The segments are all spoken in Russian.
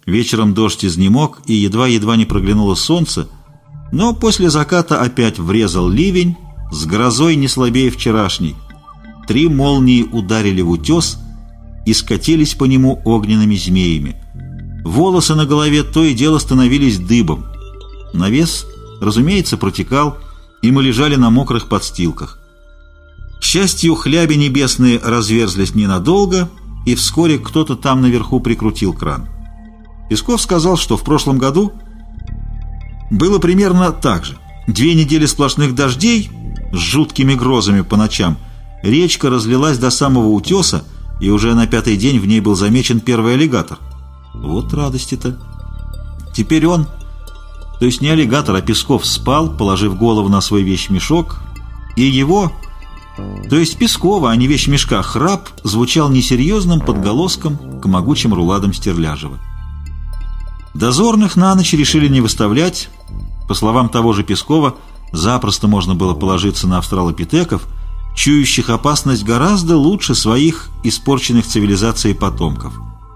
Вечером дождь изнемог, и едва-едва не проглянуло солнце, но после заката опять врезал ливень с грозой не слабее вчерашней. 3 молнии ударили в утес и скатились по нему огненными змеями. Волосы на голове то и дело становились дыбом. Навес, разумеется, протекал, и мы лежали на мокрых подстилках. К счастью, хляби небесные разверзлись ненадолго, и вскоре кто-то там наверху прикрутил кран. Песков сказал, что в прошлом году было примерно так же. 2 недели сплошных дождей с жуткими грозами по ночам. Речка разлилась до самого утеса, и уже на 5-й день в ней был замечен первый аллигатор. Вот радости-то. Теперь он, то есть не аллигатор, а Песков, спал, положив голову на свой вещмешок, и его, то есть Пескова, а не вещмешка, храп звучал несерьезным подголоском к могучим руладам Стерляжева. Дозорных на ночь решили не выставлять. По словам того же Пескова, запросто можно было положиться на австралопитеков, чующих опасность гораздо лучше своих испорченных цивилизацией потомков.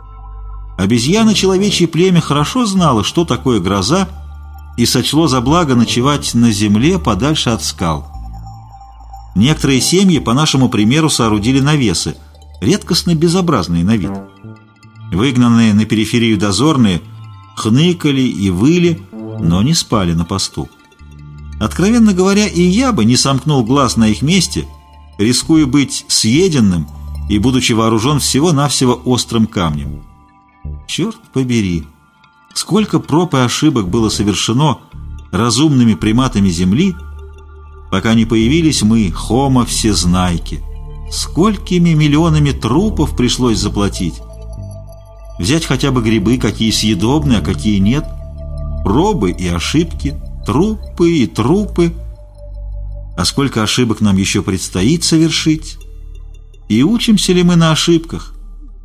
Обезьяно-человечье племя хорошо знало, что такое гроза, и сочло за благо ночевать на земле подальше от скал. Некоторые семьи, по нашему примеру, соорудили навесы, редкостно безобразные на вид. Выгнанные на периферию дозорные хныкали и выли, но не спали на посту. Откровенно говоря, и я бы не сомкнул глаз на их месте, рискуя быть съеденным и будучи вооружен всего-навсего острым камнем. Черт побери! Сколько проб и ошибок было совершено разумными приматами Земли, пока не появились мы, Homo всезнайки. Сколькими миллионами трупов пришлось заплатить. Взять хотя бы грибы, какие съедобны, а какие нет. Пробы и ошибки, трупы и трупы. А сколько ошибок нам еще предстоит совершить? И учимся ли мы на ошибках?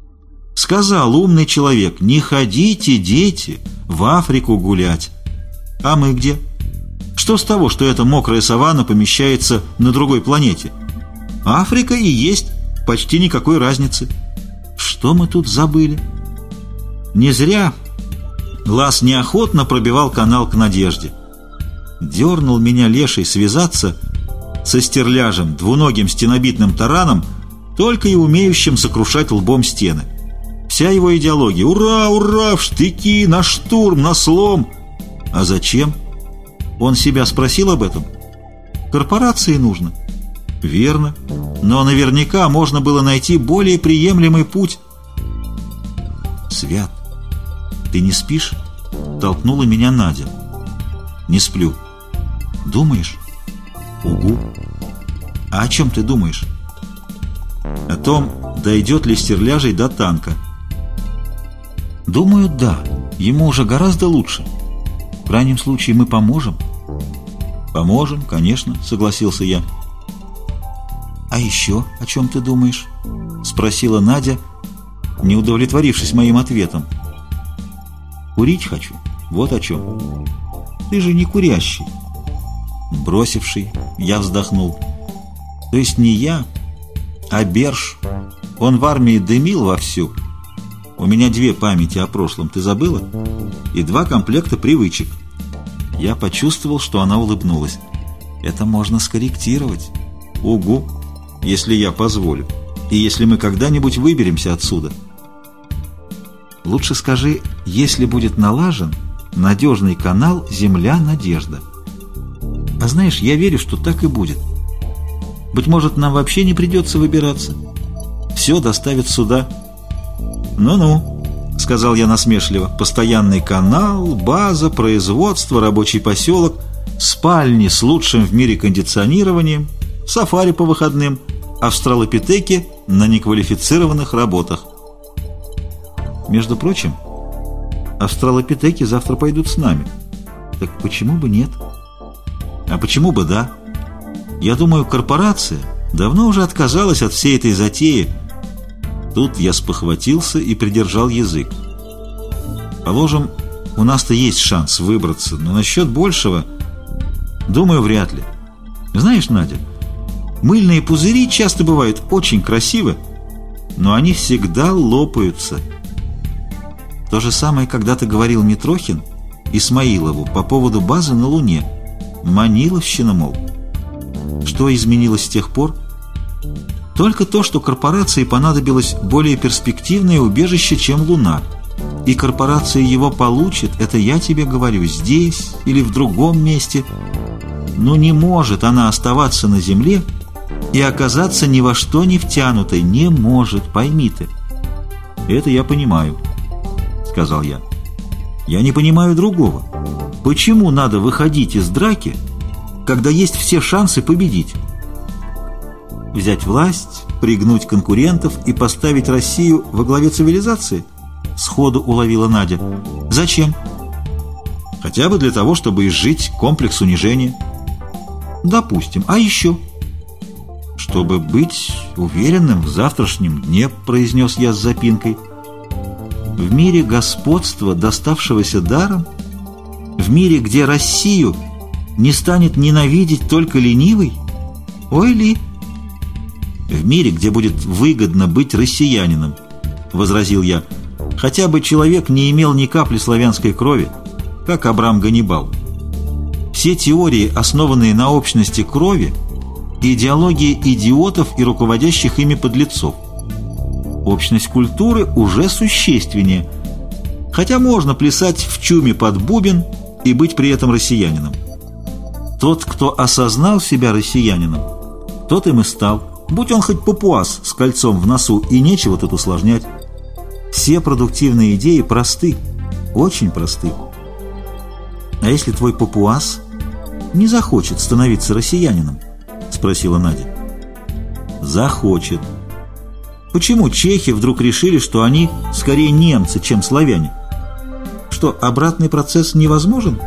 Сказал умный человек: не ходите, дети, в Африку гулять. А мы где? Что с того, что эта мокрая саванна помещается на другой планете? Африка и есть, почти никакой разницы. Что мы тут забыли? Не зря Лас неохотно пробивал канал к надежде. Дернул меня леший связаться со Стерляжем, двуногим стенобитным тараном, только и умеющим сокрушать лбом стены. Вся его идеология: ура, ура, в штыки, на штурм, на слом. А зачем? Он себя спросил об этом? Корпорации нужно. Верно. Но наверняка можно было найти более приемлемый путь. Свят, ты не спишь? Толкнула меня Надя. Не сплю. Думаешь? Угу. А о чем ты думаешь? О том, дойдет ли Стерляжей до танка. Думаю, да. Ему уже гораздо лучше. В крайнем случае мы поможем. Поможем, конечно, согласился я. А еще о чем ты думаешь? Спросила Надя, не удовлетворившись моим ответом. Курить хочу, вот о чем. Ты же не курящий. Бросивший, я вздохнул. То есть не я, а Берж. Он в армии дымил вовсю. У меня 2 памяти о прошлом, ты забыла? И 2 комплекта привычек. Я почувствовал, что она улыбнулась. Это можно скорректировать. Угу, если я позволю. И если мы когда-нибудь выберемся отсюда. Лучше скажи, если будет налажен надежный канал «Земля-Надежда». А знаешь, я верю, что так и будет. Быть может, нам вообще не придется выбираться. Все доставят сюда. «Ну-ну», — сказал я насмешливо, — «постоянный канал, база, производство, рабочий поселок, спальни с лучшим в мире кондиционированием, сафари по выходным, австралопитеки на неквалифицированных работах». Между прочим, австралопитеки завтра пойдут с нами. Так почему бы нет? А почему бы да? Я думаю, корпорация давно уже отказалась от всей этой затеи. Тут я спохватился и придержал язык. Положим, у нас-то есть шанс выбраться, но насчет большего, думаю, вряд ли. Знаешь, Надя, мыльные пузыри часто бывают очень красивы, но они всегда лопаются. То же самое когда-то говорил Митрохин Исмаилову по поводу базы на Луне. Маниловщина, мол. Что изменилось с тех пор? Только то, что корпорации понадобилось более перспективное убежище, чем Луна. И корпорация его получит, это я тебе говорю, здесь или в другом месте. Но не может она оставаться на Земле и оказаться ни во что не втянутой. Не может, пойми ты. Это я понимаю, сказал я. Я не понимаю другого. Почему надо выходить из драки, когда есть все шансы победить? Взять власть, пригнуть конкурентов и поставить Россию во главе цивилизации? Сходу уловила Надя. Зачем? Хотя бы для того, чтобы изжить комплекс унижения. Допустим. А еще? Чтобы быть уверенным в завтрашнем дне, произнес я с запинкой. В мире господства, доставшегося даром, в мире, где Россию не станет ненавидеть только ленивый? Ой ли! В мире, где будет выгодно быть россиянином, возразил я, хотя бы человек не имел ни капли славянской крови, как Абрам Ганнибал. Все теории, основанные на общности крови, идеология идиотов и руководящих ими подлецов. Общность культуры уже существеннее, хотя можно плясать в чуме под бубен и быть при этом россиянином. Тот, кто осознал себя россиянином, тот им и стал, будь он хоть папуас с кольцом в носу, и нечего тут усложнять. Все продуктивные идеи просты, очень просты. А если твой папуас не захочет становиться россиянином? Спросила Надя. Захочет. Почему чехи вдруг решили, что они скорее немцы, чем славяне? Что, обратный процесс невозможен?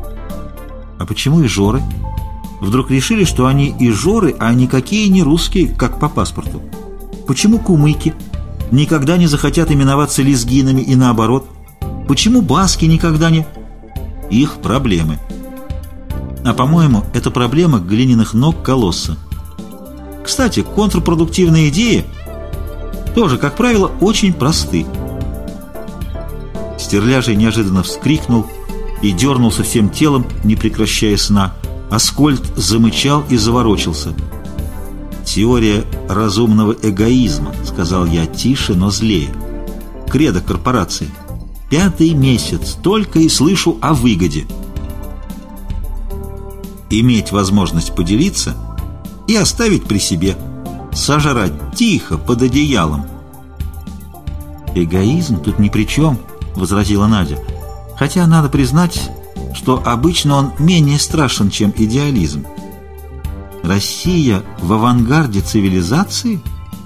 А почему ижоры вдруг решили, что они ижоры, а никакие не русские, как по паспорту? Почему кумыки никогда не захотят именоваться лезгинами и наоборот? Почему баски никогда не... Их проблемы. А по-моему, это проблема глиняных ног колосса. Кстати, контрпродуктивные идеи тоже, как правило, очень просты. Стерляжий неожиданно вскрикнул и дернулся всем телом, не прекращая сна. Аскольд замычал и заворочился. «Теория разумного эгоизма», — сказал я тише, но злее. «Кредо корпорации. 5-й месяц, только и слышу о выгоде. Иметь возможность поделиться и оставить при себе. Сожрать тихо, под одеялом». «Эгоизм тут ни при чем», — возразила Надя. «Хотя надо признать, что обычно он менее страшен, чем идеализм. Россия в авангарде цивилизации?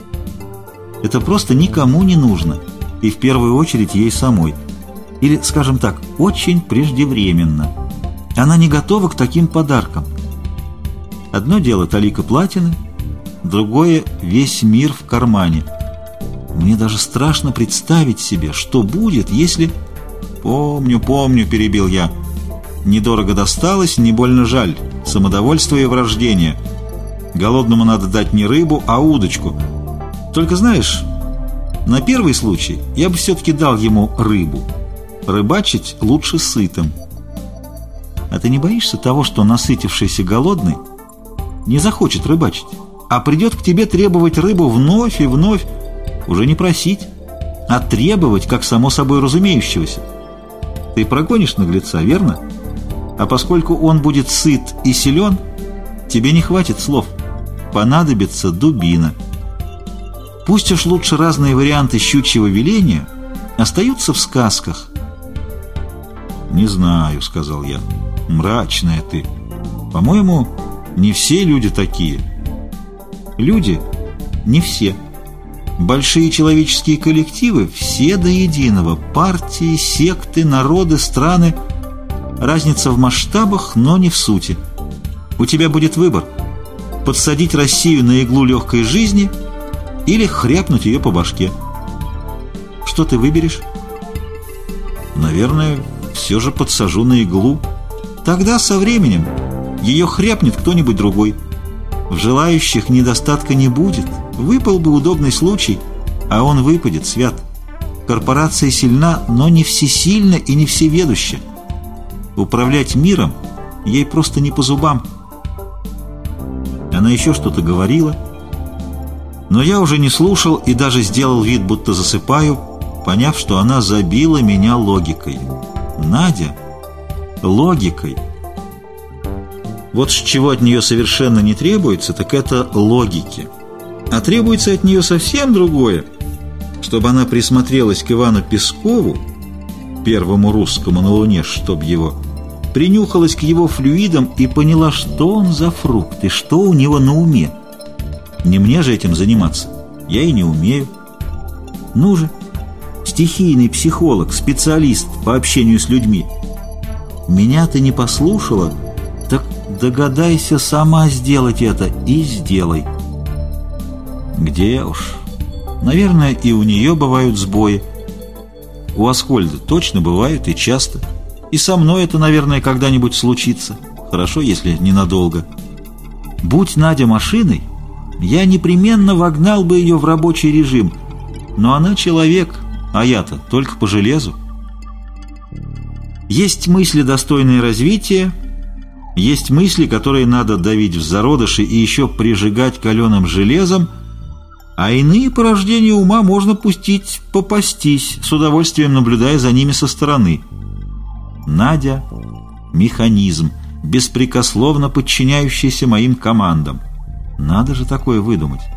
Это просто никому не нужно, и в первую очередь ей самой. Или, скажем так, очень преждевременно. Она не готова к таким подаркам. Одно дело талика платины, другое — весь мир в кармане. Мне даже страшно представить себе, что будет, если... «Помню, перебил я. Недорого досталось, не больно жаль. Самодовольство и врождение. Голодному надо дать не рыбу, а удочку. Только знаешь, на первый случай я бы все-таки дал ему рыбу. Рыбачить лучше сытым». А ты не боишься того, что насытившийся голодный не захочет рыбачить, а придет к тебе требовать рыбу вновь и вновь, уже не просить, а требовать, как само собой разумеющегося? Ты прогонишь наглеца, верно? А поскольку он будет сыт и силен, тебе не хватит слов, понадобится дубина. Пусть уж лучше разные варианты щучьего веления остаются в сказках. «Не знаю», — сказал я, — «мрачная ты. По-моему, не все люди такие». Люди не все. Большие человеческие коллективы все до единого. Партии, секты, народы, страны. Разница в масштабах, но не в сути. У тебя будет выбор: подсадить Россию на иглу легкой жизни или хряпнуть ее по башке. Что ты выберешь? Наверное, все же подсажу на иглу. Тогда со временем ее хряпнет кто-нибудь другой. В желающих недостатка не будет. Выпал бы удобный случай, а он выпадет, Свят. Корпорация сильна, но не всесильна и не всеведуща. Управлять миром ей просто не по зубам. Она еще что-то говорила, но я уже не слушал и даже сделал вид, будто засыпаю, поняв, что она забила меня логикой. Надя логикой. Вот с чего от нее совершенно не требуется, так это логики. А требуется от нее совсем другое, чтобы она присмотрелась к Ивану Пескову, первому русскому на Луне, чтоб его, принюхалась к его флюидам и поняла, что он за фрукт и что у него на уме. Не мне же этим заниматься, я и не умею. Ну же, стихийный психолог, специалист по общению с людьми. Меня ты не послушала, так догадайся сама сделать это и сделай. Где уж? Наверное, и у нее бывают сбои. У Аскольда точно бывают и часто. И со мной это, наверное, когда-нибудь случится. Хорошо, если ненадолго. Будь Надя машиной, я непременно вогнал бы ее в рабочий режим. Но она человек, а я-то только по железу. Есть мысли, достойные развития, есть мысли, которые надо давить в зародыши и еще прижигать каленым железом, а иные порождения ума можно пустить попастись, с удовольствием наблюдая за ними со стороны. Надя — механизм, беспрекословно подчиняющийся моим командам. Надо же такое выдумать.